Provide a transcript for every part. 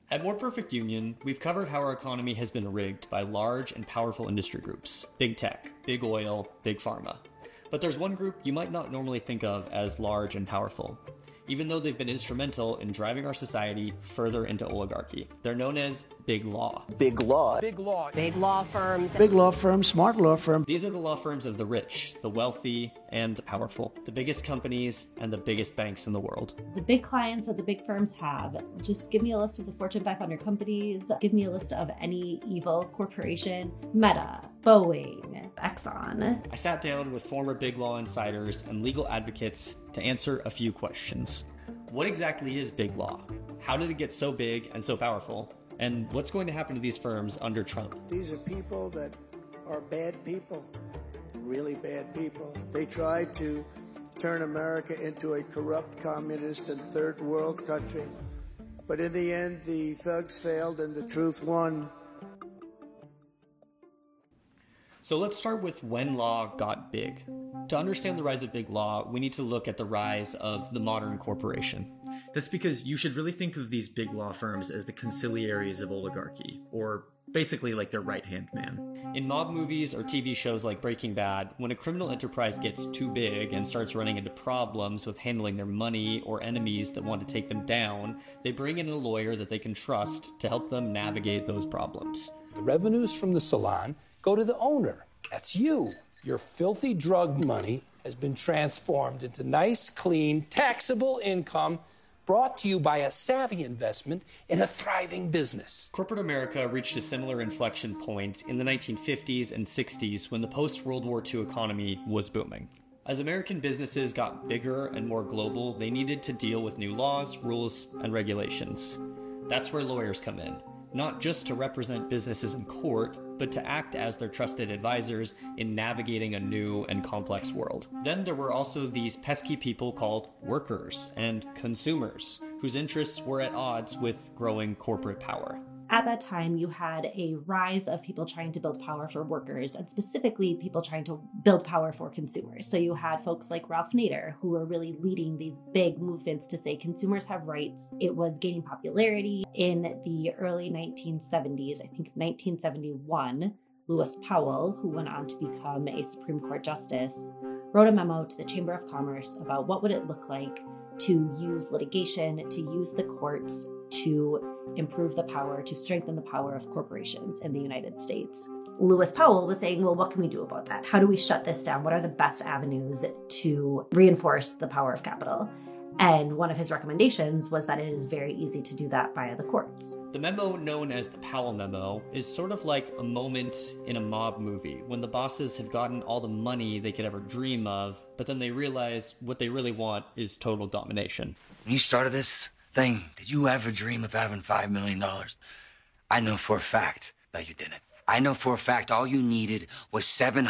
At More Perfect Union, we've covered how our economy has been rigged by large and powerful industry groups. Big tech, big oil, big pharma. But there's one group you might not normally think of as large and powerful, even though they've been instrumental in driving our society further into oligarchy. They're known as Big Law. Big law. Big law. Big law firms. Big law firms, smart law firms. These are the law firms of the rich, the wealthy, and the powerful. The biggest companies and the biggest banks in the world. The big clients that the big firms have. Just give me a list of the Fortune 500 companies. Give me a list of any evil corporation. Meta, Boeing, Exxon. I sat down with former Big Law insiders and legal advocates to answer a few questions. What exactly is Big Law? How did it get so big and so powerful? And what's going to happen to these firms under Trump? These are people that are bad people, really bad people. They tried to turn America into a corrupt, communist, and third world country. But in the end, the thugs failed and the truth won. So let's start with when law got big. To understand the rise of big law, we need to look at the rise of the modern corporation. That's because you should really think of these big law firms as the conciliaries of oligarchy, or basically like their right-hand man. In mob movies or TV shows like Breaking Bad, when a criminal enterprise gets too big and starts running into problems with handling their money or enemies that want to take them down, they bring in a lawyer that they can trust to help them navigate those problems. The revenues from the salon go to the owner. That's you. Your filthy drug money has been transformed into nice, clean, taxable income brought to you by a savvy investment in a thriving business. Corporate America reached a similar inflection point in the 1950s and 60s when the post-World War II economy was booming. As American businesses got bigger and more global, they needed to deal with new laws, rules, and regulations. That's where lawyers come in. Not just to represent businesses in court, but to act as their trusted advisors in navigating a new and complex world. Then there were also these pesky people called workers and consumers, whose interests were at odds with growing corporate power. At that time, you had a rise of people trying to build power for workers, and specifically people trying to build power for consumers. So you had folks like Ralph Nader, who were really leading these big movements to say consumers have rights. It was gaining popularity. In the early 1970s, I think 1971, Lewis Powell, who went on to become a Supreme Court justice, wrote a memo to the Chamber of Commerce about what would it look like to use litigation, to use the courts to improve the power, to strengthen the power of corporations in the United States. Lewis Powell was saying, well, what can we do about that? How do we shut this down? What are the best avenues to reinforce the power of capital? And one of his recommendations was that it is very easy to do that via the courts. The memo, known as the Powell Memo, is sort of like a moment in a mob movie when the bosses have gotten all the money they could ever dream of, but then they realize what they really want is total domination. When you started this thing, did you ever dream of having $5 million? I know for a fact that you didn't. I know for a fact all you needed was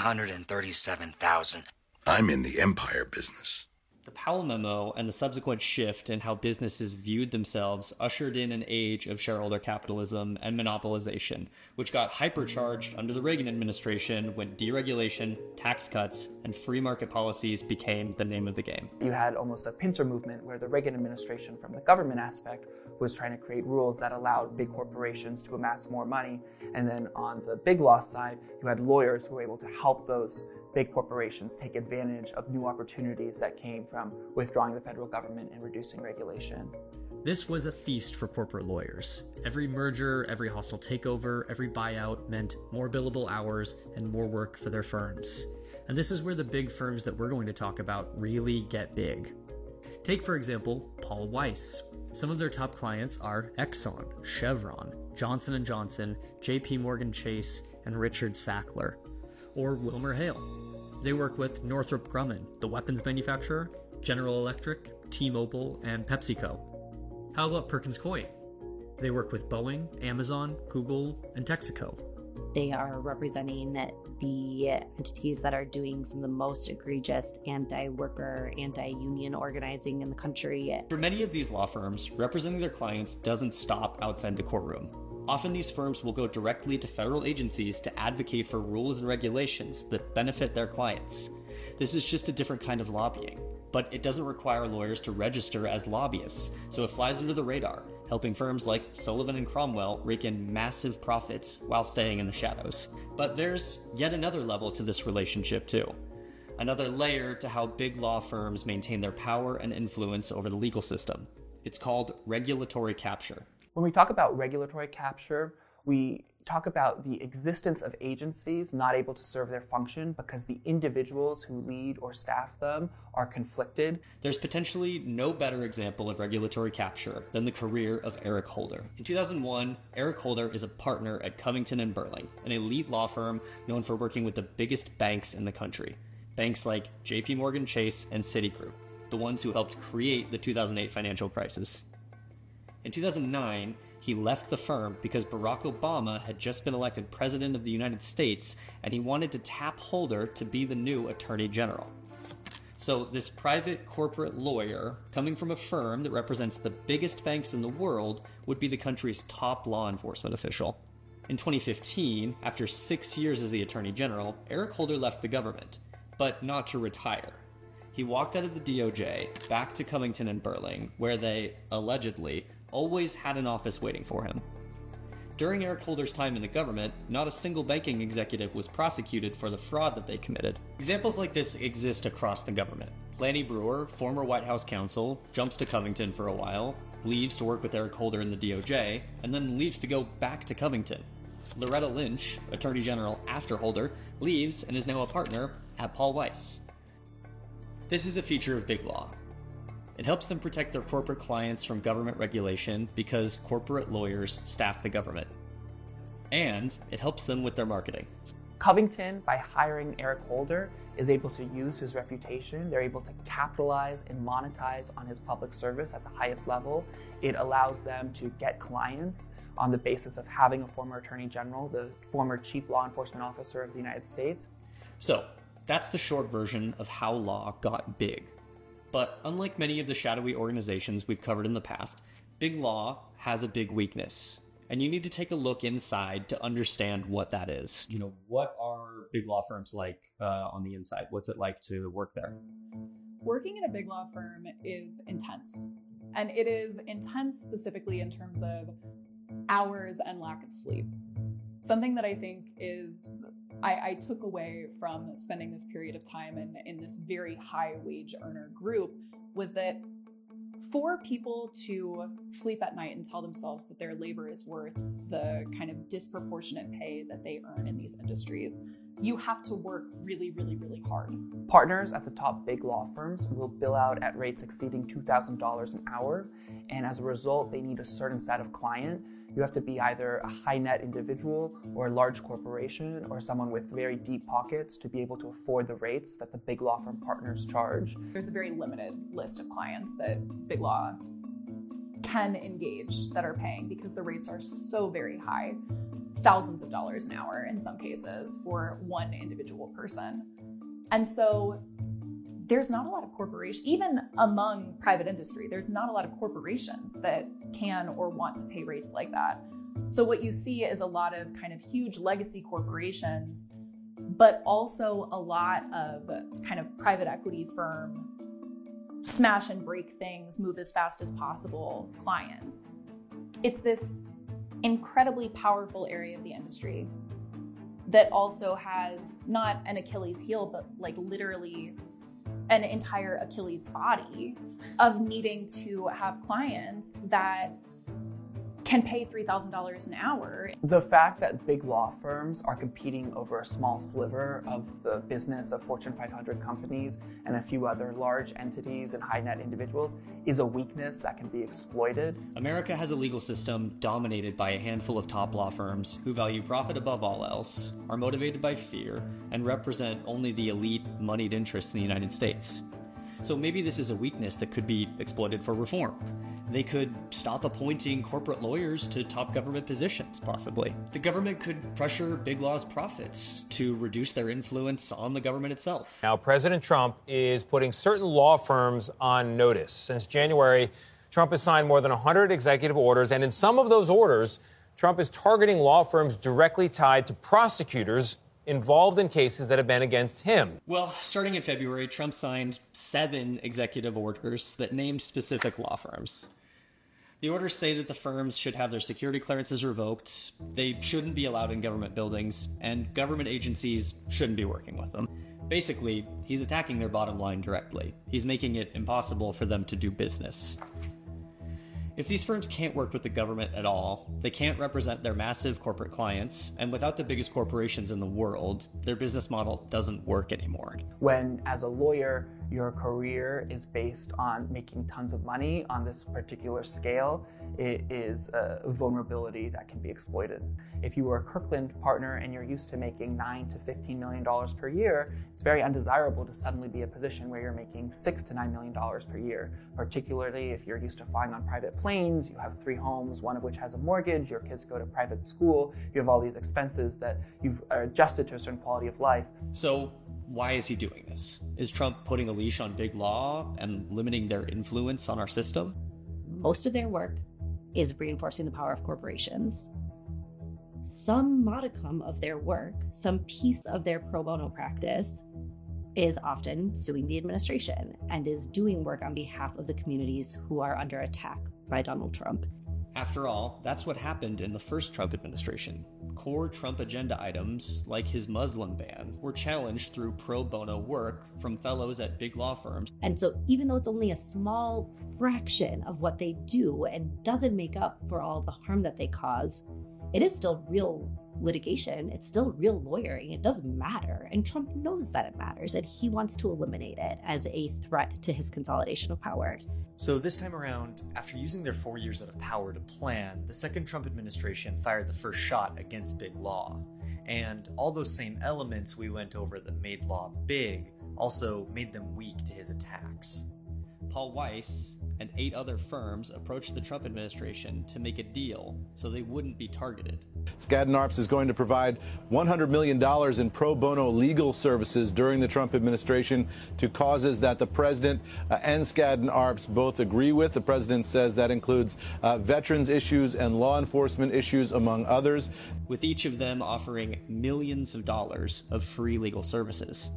$737,000. I'm in the empire business. The Powell Memo and the subsequent shift in how businesses viewed themselves ushered in an age of shareholder capitalism and monopolization, which got hypercharged under the Reagan administration when deregulation, tax cuts, and free market policies became the name of the game. You had almost a pincer movement where the Reagan administration, from the government aspect, was trying to create rules that allowed big corporations to amass more money. And then on the big law side, you had lawyers who were able to help those big corporations take advantage of new opportunities that came from withdrawing the federal government and reducing regulation. This was a feast for corporate lawyers. Every merger, every hostile takeover, every buyout meant more billable hours and more work for their firms. And this is where the big firms that we're going to talk about really get big. Take, for example, Paul Weiss. Some of their top clients are Exxon, Chevron, Johnson & Johnson, JP Morgan Chase, and Richard Sackler. Or Wilmer Hale. They work with Northrop Grumman, the weapons manufacturer, General Electric, T-Mobile, and PepsiCo. How about Perkins Coie? They work with Boeing, Amazon, Google, and Texaco. They are representing the entities that are doing some of the most egregious anti-worker, anti-union organizing in the country. For many of these law firms, representing their clients doesn't stop outside the courtroom. Often these firms will go directly to federal agencies to advocate for rules and regulations that benefit their clients. This is just a different kind of lobbying, but it doesn't require lawyers to register as lobbyists, so it flies under the radar, helping firms like Sullivan and Cromwell rake in massive profits while staying in the shadows. But there's yet another level to this relationship too. Another layer to how big law firms maintain their power and influence over the legal system. It's called regulatory capture. When we talk about regulatory capture, we talk about the existence of agencies not able to serve their function because the individuals who lead or staff them are conflicted. There's potentially no better example of regulatory capture than the career of Eric Holder. In 2001, Eric Holder is a partner at Covington & Burling, an elite law firm known for working with the biggest banks in the country. Banks like JP Morgan Chase and Citigroup, the ones who helped create the 2008 financial crisis. In 2009, he left the firm because Barack Obama had just been elected president of the United States, and he wanted to tap Holder to be the new attorney general. So this private corporate lawyer, coming from a firm that represents the biggest banks in the world, would be the country's top law enforcement official. In 2015, after 6 years as the attorney general, Eric Holder left the government, but not to retire. He walked out of the DOJ, back to Covington & Burling, where they, allegedly, always had an office waiting for him. During Eric Holder's time in the government, not a single banking executive was prosecuted for the fraud that they committed. Examples like this exist across the government. Lanny Breuer, former White House counsel, jumps to Covington for a while, leaves to work with Eric Holder in the DOJ, and then leaves to go back to Covington. Loretta Lynch, attorney general after Holder, leaves and is now a partner at Paul Weiss. This is a feature of big law. It helps them protect their corporate clients from government regulation because corporate lawyers staff the government. And it helps them with their marketing. Covington, by hiring Eric Holder, is able to use his reputation. They're able to capitalize and monetize on his public service at the highest level. It allows them to get clients on the basis of having a former attorney general, the former chief law enforcement officer of the United States. So, that's the short version of how law got big. But unlike many of the shadowy organizations we've covered in the past, big law has a big weakness. And you need to take a look inside to understand what that is. You know, what are big law firms like on the inside? What's it like to work there? Working in a big law firm is intense. And it is intense specifically in terms of hours and lack of sleep. Something that I think is I took away from spending this period of time in this very high wage earner group was that for people to sleep at night and tell themselves that their labor is worth the kind of disproportionate pay that they earn in these industries, you have to work really, really, really hard. Partners at the top big law firms will bill out at rates exceeding $2,000 an hour, and as a result, they need a certain set of client. You have to be either a high net individual or a large corporation or someone with very deep pockets to be able to afford the rates that the big law firm partners charge. There's a very limited list of clients that big law can engage that are paying because the rates are so very high, thousands of dollars an hour in some cases for one individual person. And so there's not a lot of corporations, even among private industry, there's not a lot of corporations that can or want to pay rates like that. So what you see is a lot of kind of huge legacy corporations, but also a lot of kind of private equity firm, smash and break things, move as fast as possible clients. It's this incredibly powerful area of the industry that also has not an Achilles heel, but like literally an entire Achilles body of needing to have clients that can pay $3,000 an hour. The fact that big law firms are competing over a small sliver of the business of Fortune 500 companies and a few other large entities and high net individuals is a weakness that can be exploited. America has a legal system dominated by a handful of top law firms who value profit above all else, are motivated by fear, and represent only the elite, moneyed interests in the United States. So maybe this is a weakness that could be exploited for reform. They could stop appointing corporate lawyers to top government positions, possibly. The government could pressure big law's profits to reduce their influence on the government itself. Now, President Trump is putting certain law firms on notice. Since January, Trump has signed more than 100 executive orders, and in some of those orders, Trump is targeting law firms directly tied to prosecutors involved in cases that have been against him. Well, starting in February, Trump signed 7 executive orders that named specific law firms. The orders say that the firms should have their security clearances revoked, they shouldn't be allowed in government buildings, and government agencies shouldn't be working with them. Basically, he's attacking their bottom line directly. He's making it impossible for them to do business. If these firms can't work with the government at all, they can't represent their massive corporate clients, and without the biggest corporations in the world, their business model doesn't work anymore. When, as a lawyer, your career is based on making tons of money on this particular scale, it is a vulnerability that can be exploited. If you are a Kirkland partner and you're used to making $9 to $15 million per year, it's very undesirable to suddenly be in a position where you're making $6 to $9 million per year, particularly if you're used to flying on private planes, you have 3 homes, one of which has a mortgage, your kids go to private school, you have all these expenses that you've adjusted to a certain quality of life. So why is he doing this? Is Trump putting a leash on big law and limiting their influence on our system? Most of their work is reinforcing the power of corporations. Some modicum of their work, some piece of their pro bono practice, is often suing the administration and is doing work on behalf of the communities who are under attack by Donald Trump. After all, that's what happened in the first Trump administration. Core Trump agenda items, like his Muslim ban, were challenged through pro bono work from fellows at big law firms. And so even though it's only a small fraction of what they do and doesn't make up for all the harm that they cause, it is still real litigation. It's still real lawyering. It doesn't matter. And Trump knows that it matters, and he wants to eliminate it as a threat to his consolidation of power. So this time around, after using their 4 years of power to plan, the second Trump administration fired the first shot against big law. And all those same elements we went over that made law big also made them weak to his attacks. Paul Weiss and 8 other firms approached the Trump administration to make a deal so they wouldn't be targeted. Skadden Arps is going to provide $100 million in pro bono legal services during the Trump administration to causes that the president and Skadden Arps both agree with. The president says that includes veterans issues and law enforcement issues, among others. With each of them offering millions of dollars of free legal services.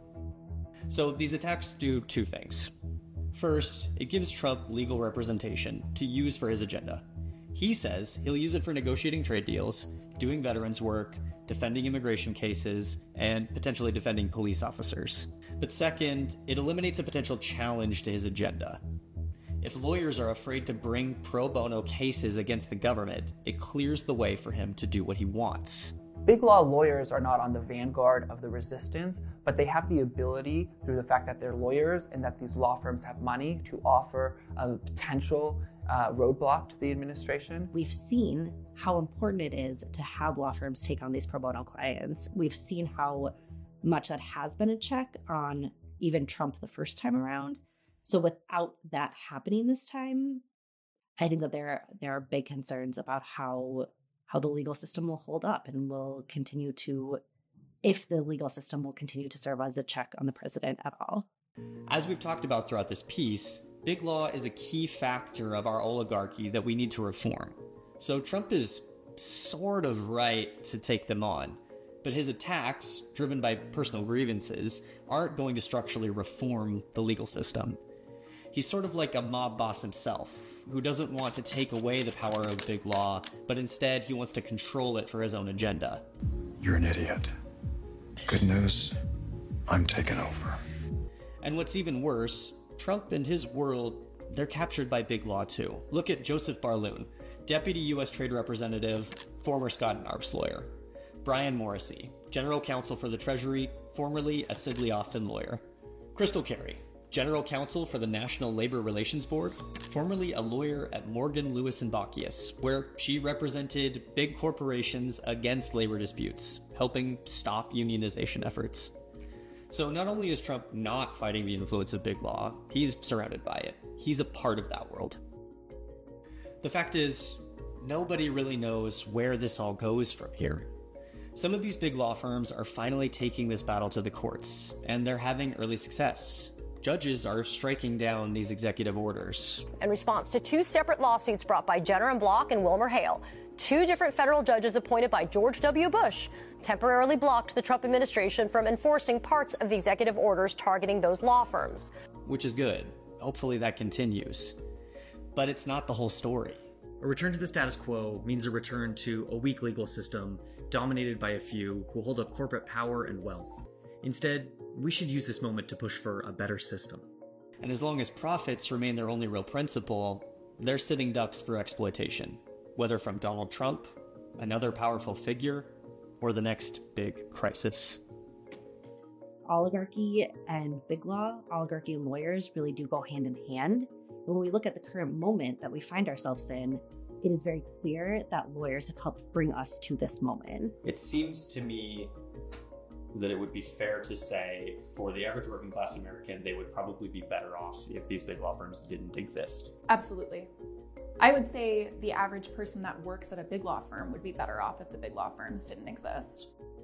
So these attacks do 2 things. First, it gives Trump legal representation to use for his agenda. He says he'll use it for negotiating trade deals, doing veterans work, defending immigration cases, and potentially defending police officers. But second, it eliminates a potential challenge to his agenda. If lawyers are afraid to bring pro bono cases against the government, it clears the way for him to do what he wants. Big law lawyers are not on the vanguard of the resistance, but they have the ability, through the fact that they're lawyers and that these law firms have money, to offer a potential roadblock to the administration. We've seen how important it is to have law firms take on these pro bono clients. We've seen how much that has been a check on even Trump the first time around. So without that happening this time, I think that there are big concerns about how the legal system will hold up and will continue to, if the legal system will continue to serve as a check on the president at all. As we've talked about throughout this piece, big law is a key factor of our oligarchy that we need to reform. So Trump is sort of right to take them on, but his attacks, driven by personal grievances, aren't going to structurally reform the legal system. He's sort of like a mob boss himself, who doesn't want to take away the power of big law, but instead he wants to control it for his own agenda. You're an idiot. Good news, I'm taking over. And what's even worse, Trump and his world, they're captured by big law too. Look at Joseph Barloon, Deputy U.S. Trade Representative, former Skadden Arps lawyer. Brian Morrissey, General Counsel for the Treasury, formerly a Sidley Austin lawyer. Crystal Carey, General Counsel for the National Labor Relations Board, formerly a lawyer at Morgan, Lewis & Bockius, where she represented big corporations against labor disputes, helping stop unionization efforts. So not only is Trump not fighting the influence of big law, he's surrounded by it. He's a part of that world. The fact is, nobody really knows where this all goes from here. Some of these big law firms are finally taking this battle to the courts, and they're having early success. Judges are striking down these executive orders. In response to 2 separate lawsuits brought by Jenner and Block and Wilmer Hale, 2 different federal judges appointed by George W. Bush temporarily blocked the Trump administration from enforcing parts of the executive orders targeting those law firms. Which is good. Hopefully that continues. But it's not the whole story. A return to the status quo means a return to a weak legal system dominated by a few who hold up corporate power and wealth. Instead, we should use this moment to push for a better system. And as long as profits remain their only real principle, they're sitting ducks for exploitation, whether from Donald Trump, another powerful figure, or the next big crisis. Oligarchy and big law, oligarchy and lawyers really do go hand in hand. When we look at the current moment that we find ourselves in, it is very clear that lawyers have helped bring us to this moment. It seems to me that it would be fair to say for the average working class American, they would probably be better off if these big law firms didn't exist. Absolutely. I would say the average person that works at a big law firm would be better off if the big law firms didn't exist.